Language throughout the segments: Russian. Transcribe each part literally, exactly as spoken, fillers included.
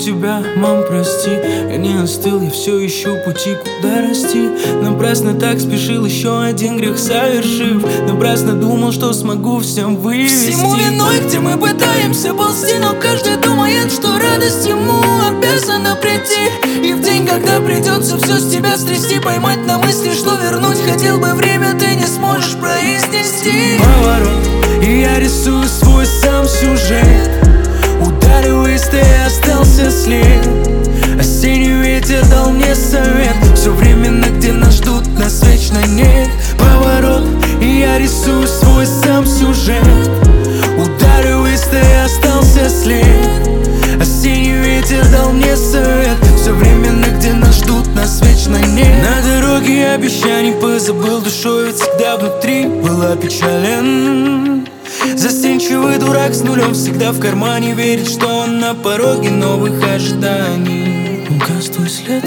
тебя, мам, прости. Я не остыл, я все ищу пути, куда расти. Напрасно так спешил, еще один грех совершив. Напрасно думал, что смогу всем вывести. Всему виной, где мы пытаемся ползти, но каждый думает, что радость ему обязана прийти. И в день, когда придется все с тебя стрясти, поймать на мысли, что вернуть хотел бы время, ты не сможешь произнести. Поворот, и я рисую свой сам сюжет. Ударил лист и остался след. Осенний ветер дал мне совет. Все временно, где нас ждут, нас вечно нет. Поворот, и я рисую свой сам сюжет. Ударил лист и остался след. Осенний ветер дал мне совет. Все временно, где нас ждут, нас вечно нет. На дороге обещаний позабыл душой, ведь всегда внутри был опечален. Застенчивый дурак с нулем всегда в кармане, верит, что он на пороге новых ожиданий. Угас твой след,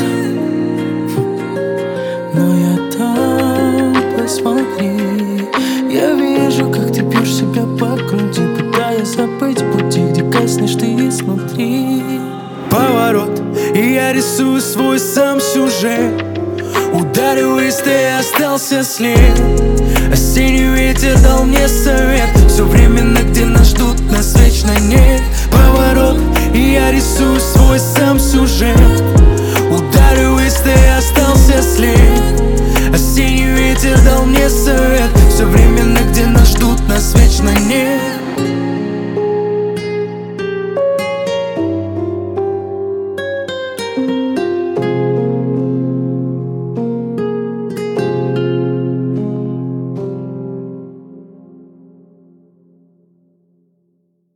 но я там, посмотри. Я вижу, как ты бьешь себя по груди, пытаясь забыть пути, где гаснешь ты изнутри. Поворот, и я рисую свой сам сюжет. Ударил лист и остался след. Осенний ветер дал мне совет. Все временно, где нас ждут, нас вечно нет. Поворот, и я рисую свой сам сюжет. Ударил лист и остался след. Осенний ветер дал мне совет. Все временно, где нас ждут, нас вечно нет.